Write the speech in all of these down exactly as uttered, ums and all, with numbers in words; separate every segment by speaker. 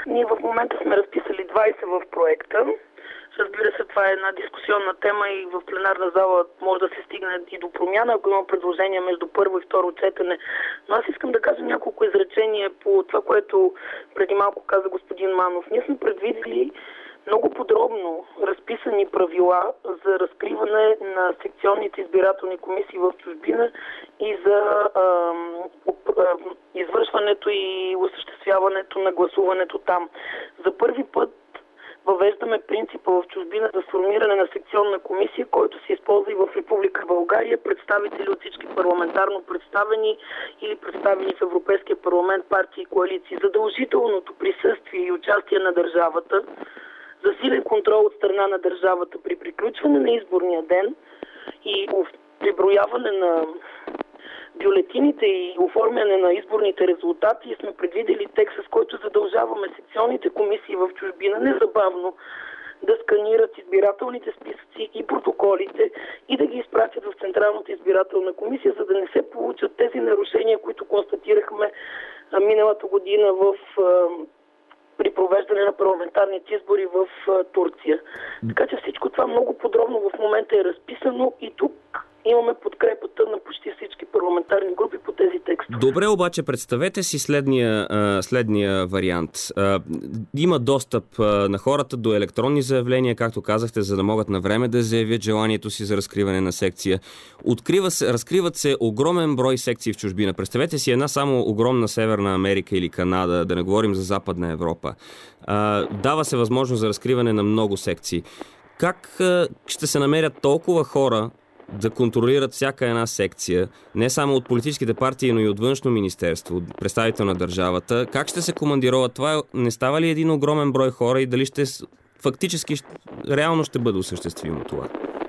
Speaker 1: Ние в момента сме разписали двайсет в проекта. Разбира се, това е една дискусионна тема и в пленарна зала може да се стигне и до промяна, ако има предложения между първо и второ четене. Но аз искам да кажа няколко изречения по това, което преди малко каза господин Манов. Ние сме предвидели много подробно разписани правила за разкриване на секционните избирателни комисии в чужбина и за а, а, извършването и осъществяването на гласуването там. За първи път въвеждаме принципа в чужбина за сформиране на секционна комисия, който се използва и в Република България, представители от всички парламентарно представени или представени в Европейския парламент партии и коалиции. Задължителното присъствие и участие на държавата, засилен контрол от страна на държавата при приключване на изборния ден и преброяване на бюлетините и оформяне на изборните резултати, сме предвидели текст, с който задължаваме секционните комисии в чужбина незабавно да сканират избирателните списъци и протоколите и да ги изпратят в Централната избирателна комисия, за да не се получат тези нарушения, които констатирахме миналата година в при провеждане на парламентарните избори в Турция. Така че всичко това много подробно в момента е разписано и тук имаме подкрепата на почти всички парламентарни групи по тези текстове.
Speaker 2: Добре, обаче представете си следния, следния вариант. Има достъп на хората до електронни заявления, както казахте, за да могат на време да заявят желанието си за разкриване на секция. Открива се, разкриват се огромен брой секции в чужбина. Представете си една само огромна Северна Америка или Канада, да не говорим за Западна Европа. Дава се възможност за разкриване на много секции. Как ще се намерят толкова хора да контролират всяка една секция, не само от политическите партии, но и от външно министерство, от представител на държавата? Как ще се командироват това? Не става ли един огромен брой хора и дали ще фактически реално ще бъде осъществимо това?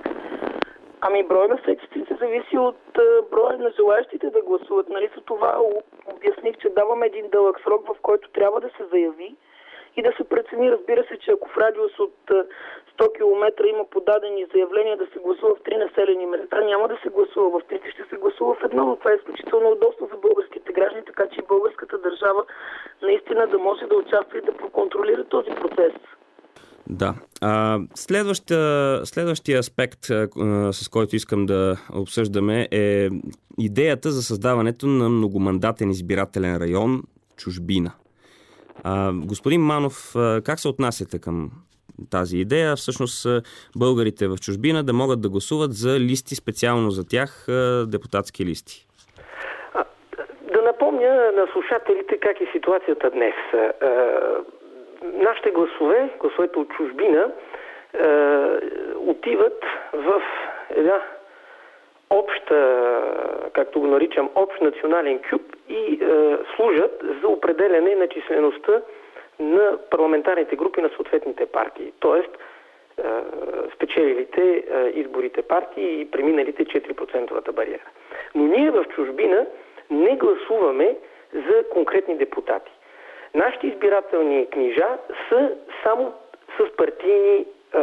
Speaker 1: Ами брой на секциите зависи от броя на желаящите да гласуват. Нали, за това обясних, че даваме един дълъг срок, в който трябва да се заяви и да се прецени. Разбира се, че ако в радиус от сто километра има подадени заявления да се гласува в три населени места, няма да се гласува в трите, ще се гласува в едно, но това е изключително удобство за българските граждани, така че и българската държава наистина да може да участва и да проконтролира този процес.
Speaker 2: Да. А, следващия, следващия аспект, а, с който искам да обсъждаме, е идеята за създаването на многомандатен избирателен район чужбина. А, господин Манов, как се отнасяте към тази идея? Всъщност българите в чужбина да могат да гласуват за листи, специално за тях, депутатски листи.
Speaker 3: А, да напомня на слушателите как е ситуацията днес. А, нашите гласове, гласовете от чужбина, а, отиват в една обща, както го наричам, общ национален кюб и а, служат за определяне на числеността на парламентарните групи на съответните партии. Тоест, спечелилите изборите партии и преминалите четири процента бариера. Но ние в чужбина не гласуваме за конкретни депутати. Нашите избирателни книжа са само с партийни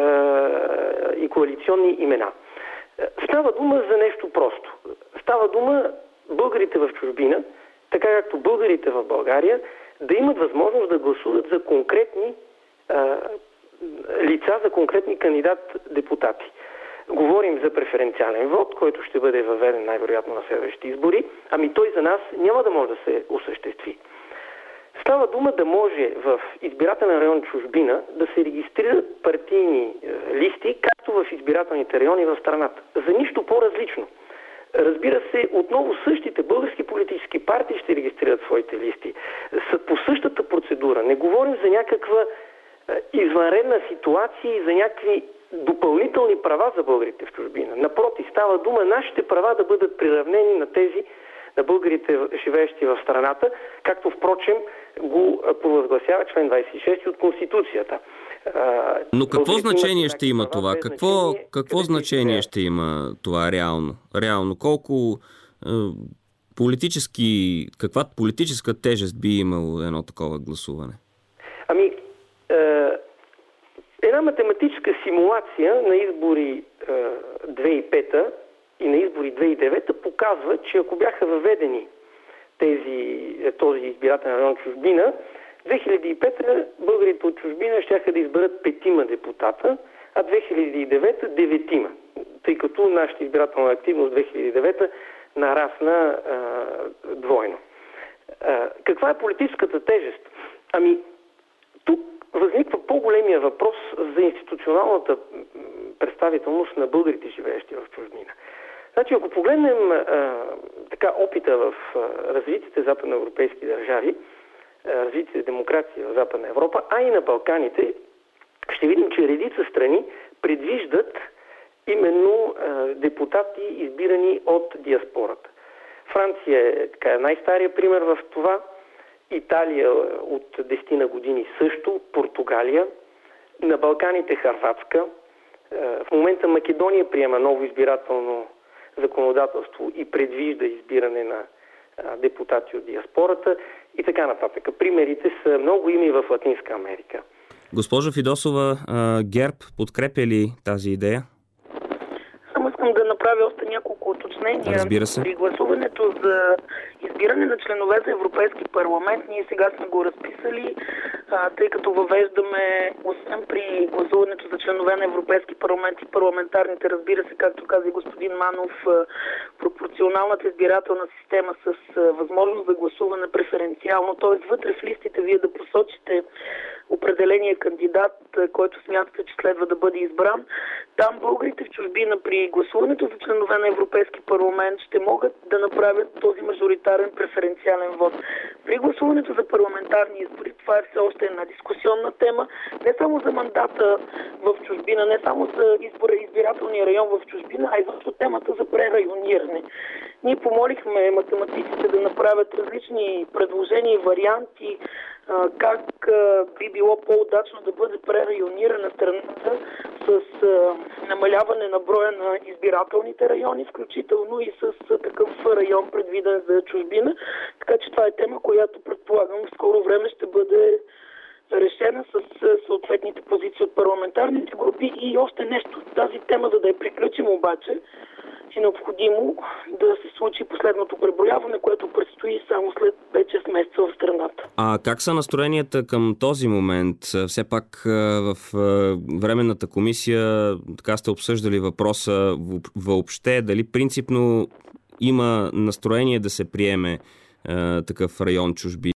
Speaker 3: и коалиционни имена. Става дума за нещо просто. Става дума българите в чужбина, така както българите в България, да имат възможност да гласуват за конкретни а, лица, за конкретни кандидат-депутати. Говорим за преференциален вод, който ще бъде въведен най-вероятно на следващите избори, ами той за нас няма да може да се осъществи. Става дума да може в избирателен район чужбина да се регистрират партийни е, листи, както в избирателните райони в страната. За нищо по-различно. Разбира се, отново същите български политически партии ще регистрират своите листи. По същата процедура. Не говорим за някаква извънредна ситуация и за някакви допълнителни права за българите в чужбина. Напротив, става дума нашите права да бъдат приравнени на тези на българите, живеещи в страната, както впрочем го провъзгласява член двадесет и шести от Конституцията.
Speaker 2: Но какво значение ще има това? Какво, какво значение ще има това реално? Реално колко е, политически, каква политическа тежест би имало едно такова гласуване?
Speaker 3: Ами, е, една математическа симулация на избори е, две хиляди и пета и на избори две хиляди и девета показва, че ако бяха въведени тези, този избирателен район чужбина, две хиляди и пета българите от чужбина щяха да изберат петима депутата, а две хиляди и девета деветима, тъй като нашата избирателна активност две хиляди и девета нарасна а, двойно. А, каква е политическата тежест? Ами, тук възниква по-големия въпрос за институционалната представителност на българите, живеещи в чужбина. Значи, ако погледнем а, така опита в а, развитите западноевропейски държави, а, развитите демокрации в Западна Европа, а и на Балканите, ще видим, че редица страни предвиждат именно а, депутати, избирани от диаспората. Франция е така, най-стария пример в това, Италия от десетина години също, Португалия, на Балканите Хърватска. В момента Македония приема ново избирателно законодателство и предвижда избиране на депутати от диаспората и така нататък. Примерите са много, има и в Латинска Америка.
Speaker 2: Госпожо Фидосова, ГЕРБ подкрепя ли тази идея?
Speaker 1: Само искам да направя още няколко уточнения.
Speaker 2: Разбира се.
Speaker 1: При гласуването за избиране на членове за Европейски парламент, ние сега сме го разписали, а, тъй като въвеждаме, освен при гласуването за членове на Европейски парламент и парламентарните, разбира се, както каза и господин Манов, пропорционалната избирателна система с възможност за гласуване преференциално, т.е. вътре в листите вие да посочите определения кандидат, който смятате, че следва да бъде избран. Там българите в чужбина при гласуването за членове на Европейски парламент ще могат да направят този мажоритарен преференциален вод. При гласуването за парламентарни избори, това е все още една дискусионна тема, не само за мандата в чужбина, не само за избора, избирателния район в чужбина, а и защото темата за прерайониране. Ние помолихме математиците да направят различни предложения и варианти, как би било по-удачно да бъде прерайонирана страната с намаляване на броя на избирателните райони, включително и с такъв район предвиден за чужбина. Така че това е тема, която предполагам в скоро време ще бъде решена с съответните позиции от парламентарните групи. И още нещо. Тази тема, за да я приключим обаче, е необходимо да се случи последното преброяване, което предстои само след пет-шест месеца в страната.
Speaker 2: А как са настроенията към този момент? Все пак в Временната комисия така сте обсъждали въпроса въобще, дали принципно има настроение да се приеме такъв район чужби?